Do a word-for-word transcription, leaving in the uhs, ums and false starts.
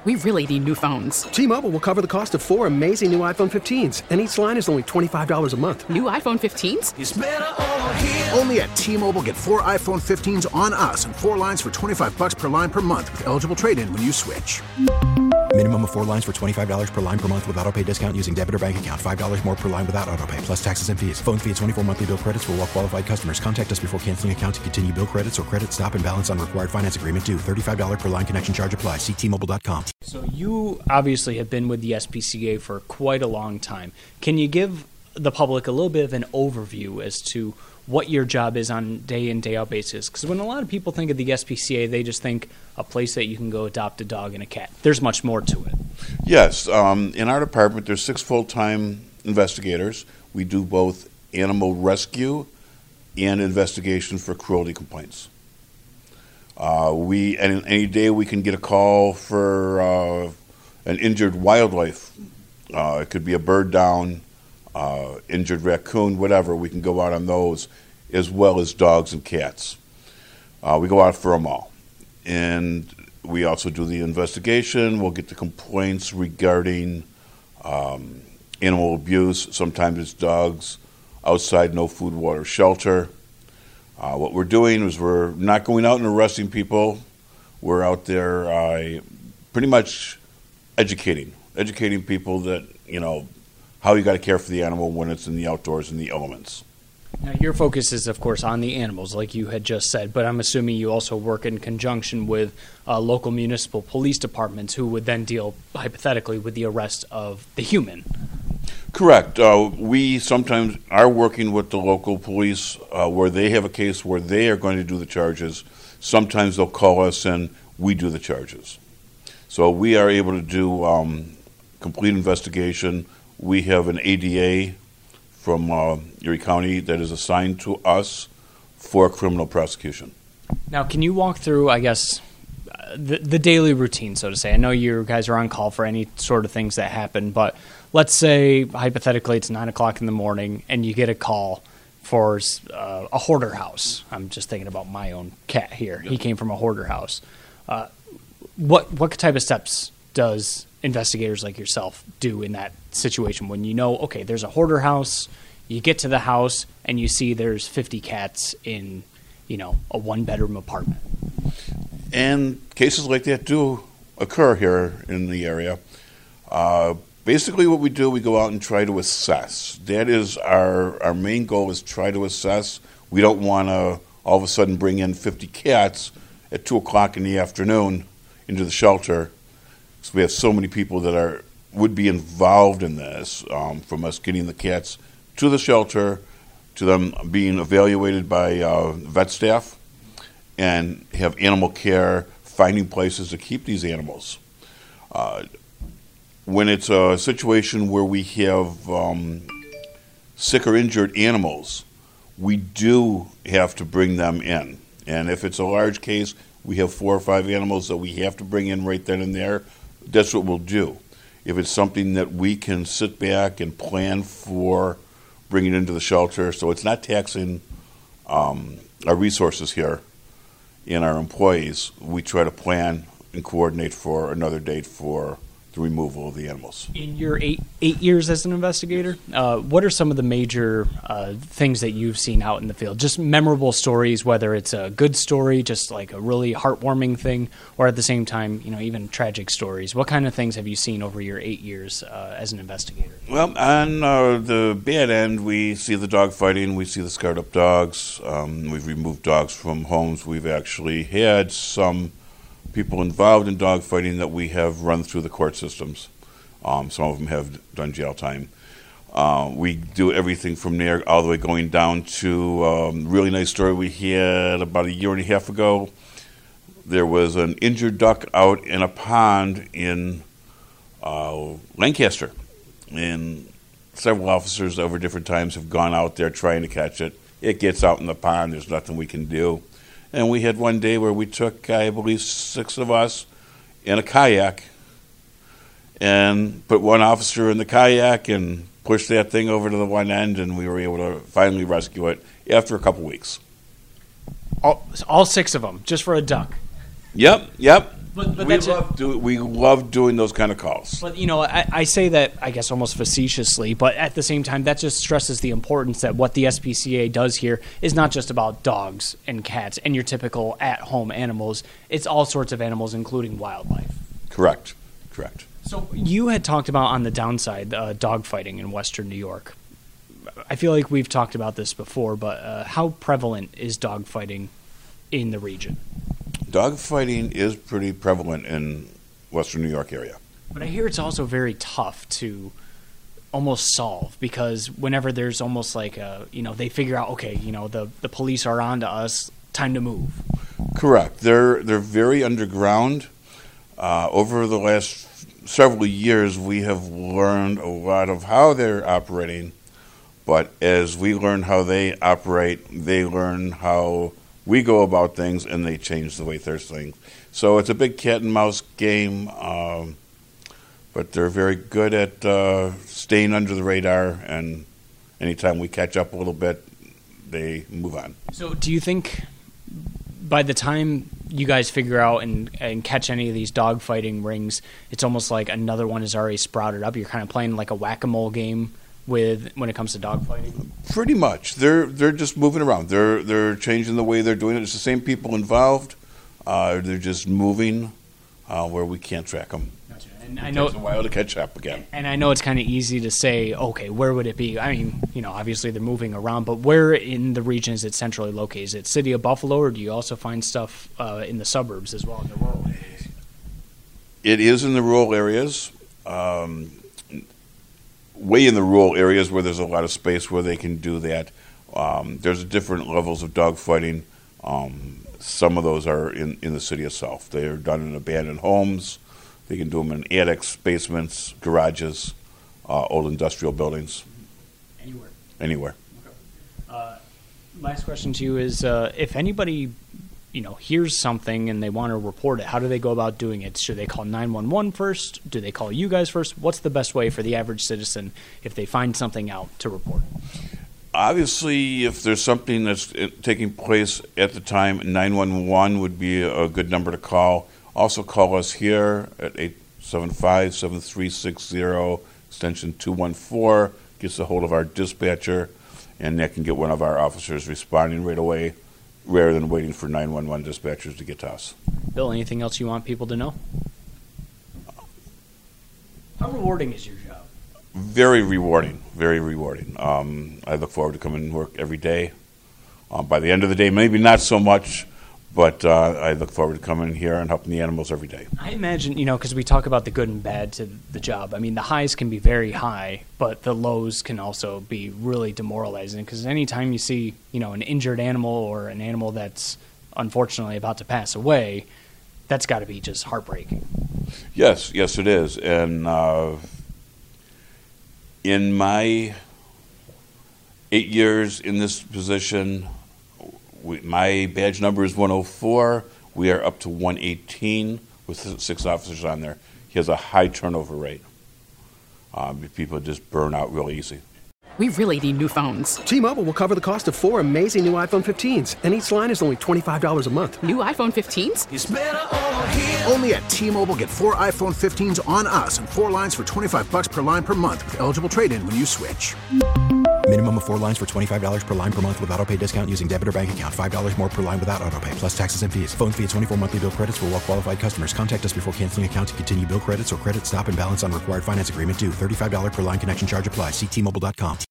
We really need new phones. T-Mobile will cover the cost of four amazing new iPhone fifteens, and each line is only twenty-five dollars a month. New iPhone fifteens? It's better over here. Only at T-Mobile, get four iPhone fifteens on us and four lines for twenty-five dollars per line per month with eligible trade-in when you switch. Minimum of four lines for twenty-five dollars per line per month with autopay discount using debit or bank account. five dollars more per line without autopay, plus taxes and fees. Phone fee at twenty-four monthly bill credits for well-qualified customers. Contact us before canceling account to continue bill credits or credit stop and balance on required finance agreement due. thirty-five dollars per line connection charge applies. See T Mobile dot com. So you obviously have been with the S P C A for quite a long time. Can you give the public a little bit of an overview as to what your job is on day in, day out basis? Because when a lot of people think of the S P C A, they just think a place that you can go adopt a dog and a cat. There's much more to it. Yes. Um, in our department, there's six full-time investigators. We do both animal rescue and investigations for cruelty complaints. Uh, we any, any day we can get a call for uh, an injured wildlife. Uh, it could be a bird down, uh, injured raccoon, whatever. We can go out on those, as well as dogs and cats. Uh, we go out for them all. And we also do the investigation. We'll get the complaints regarding um, animal abuse. Sometimes it's dogs outside, no food, water, shelter. Uh, what we're doing is we're not going out and arresting people. We're out there uh, pretty much educating, educating people that, you know, how you got to care for the animal when it's in the outdoors in the elements. Now, your focus is, of course, on the animals, like you had just said, but I'm assuming you also work in conjunction with uh, local municipal police departments who would then deal, hypothetically, with the arrest of the human. Correct. Uh, we sometimes are working with the local police uh, where they have a case where they are going to do the charges. Sometimes they'll call us and we do the charges. So we are able to do um, complete investigation. We have an A D A from uh, Erie County that is assigned to us for criminal prosecution. Now, can you walk through, I guess, uh, the, the daily routine, so to say? I know you guys are on call for any sort of things that happen, but let's say, hypothetically, it's nine o'clock in the morning and you get a call for uh, a hoarder house. I'm just thinking about my own cat here. Yep. He came from a hoarder house. Uh, what what type of steps does investigators like yourself do in that situation when you know, okay, there's a hoarder house, you get to the house and you see there's fifty cats in, you know, a one-bedroom apartment? And cases like that do occur here in the area. Uh, basically what we do, we go out and try to assess. That is our, our main goal, is try to assess. We don't want to all of a sudden bring in fifty cats at two o'clock in the afternoon into the shelter. So we have so many people that are would be involved in this, um, from us getting the cats to the shelter, to them being evaluated by uh, vet staff, and have animal care, finding places to keep these animals. Uh, when it's a situation where we have um, sick or injured animals, we do have to bring them in. And if it's a large case, we have four or five animals that we have to bring in right then and there. That's what we'll do. If it's something that we can sit back and plan for bringing into the shelter, so it's not taxing um, our resources here and our employees, we try to plan and coordinate for another date for the removal of the animals. In your eight eight years as an investigator, uh, what are some of the major uh, things that you've seen out in the field? Just memorable stories, whether it's a good story, just like a really heartwarming thing, or at the same time, you know, even tragic stories. What kind of things have you seen over your eight years uh, as an investigator? Well, on uh, the bad end, we see the dog fighting, we see the scarred up dogs. Um, we've removed dogs from homes. We've actually had some people involved in dog fighting that we have run through the court systems. Um, some of them have done jail time. Uh, we do everything from there all the way going down to a um, really nice story we had about a year and a half ago. There was an injured duck out in a pond in uh, Lancaster, and several officers over different times have gone out there trying to catch it. It gets out in the pond, there's nothing we can do. And we had one day where we took, I believe, six of us in a kayak and put one officer in the kayak and pushed that thing over to the one end, and we were able to finally rescue it after a couple weeks. All, all six of them, just for a duck? Yep, yep. But, but we that's love do, we love doing those kind of calls. But, you know, I, I say that, I guess, almost facetiously, but at the same time, that just stresses the importance that what the S P C A does here is not just about dogs and cats and your typical at-home animals. It's all sorts of animals, including wildlife. Correct. Correct. So you had talked about on the downside, uh, dog fighting in Western New York. I feel like we've talked about this before, but uh, how prevalent is dog fighting in the region? Dog fighting is pretty prevalent in Western New York area. But I hear it's also very tough to almost solve, because whenever there's almost like a, you know, they figure out, okay, you know, the, the police are on to us, time to move. Correct. They're they're very underground. Uh, over the last several years, we have learned a lot of how they're operating, but as we learn how they operate, they learn how we go about things, and they change the way they're things. So it's a big cat and mouse game, um, but they're very good at uh, staying under the radar, and anytime we catch up a little bit, they move on. So do you think by the time you guys figure out and, and catch any of these dog fighting rings, it's almost like another one is already sprouted up? You're kind of playing like a whack-a-mole game with when it comes to dog fighting? Pretty much. They're they're just moving around. They're they're changing the way they're doing it. It's the same people involved. Uh, they're just moving uh, where we can't track them. Gotcha. And it I know takes a while to catch up again. And I know it's kind of easy to say, okay, where would it be? I mean, you know, obviously they're moving around, but where in the region is it centrally located? Is it City of Buffalo, or do you also find stuff uh, in the suburbs as well, in the rural areas? It is in the rural areas. Um, way in the rural areas where there's a lot of space where they can do that. Um, there's different levels of dog fighting. Um, some of those are in, in the city itself. They are done in abandoned homes. They can do them in attics, basements, garages, uh, old industrial buildings. Anywhere. Anywhere. Okay. Uh, last question to you is, uh, if anybody, you know, hears something and they want to report it, how do they go about doing it? Should they call nine one one first? Do they call you guys first? What's the best way for the average citizen if they find something out to report it? Obviously, if there's something that's taking place at the time, nine one one would be a good number to call. Also call us here at eight seven five, seven three six zero, extension two one four. Gets a hold of our dispatcher, and that can get one of our officers responding right away, rather than waiting for nine one one dispatchers to get to us. Bill, anything else you want people to know? How rewarding is your job? Very rewarding, very rewarding. Um, I look forward to coming to work every day. Uh, by the end of the day, maybe not so much, but uh, I look forward to coming here and helping the animals every day. I imagine, you know, because we talk about the good and bad to the job. I mean, the highs can be very high, but the lows can also be really demoralizing, because anytime you see, you know, an injured animal or an animal that's unfortunately about to pass away, that's got to be just heartbreaking. Yes, yes, it is. And uh, in my eight years in this position, we, my badge number is one oh four. We are up to one eighteen with six officers on there. He has a high turnover rate. Um, people just burn out real easy. We really need new phones. T-Mobile will cover the cost of four amazing new iPhone fifteens, and each line is only twenty-five dollars a month. New iPhone fifteens? It's better over here. Only at T-Mobile, get four iPhone fifteens on us and four lines for twenty-five bucks per line per month with eligible trade-in when you switch. Minimum of four lines for twenty-five dollars per line per month with auto pay discount using debit or bank account. five dollars more per line without auto pay, plus taxes and fees. Phone fee at twenty-four monthly bill credits for well-qualified customers. Contact us before canceling account to continue bill credits or credit stop and balance on required finance agreement due. thirty-five dollars per line connection charge applies. See T Mobile dot com.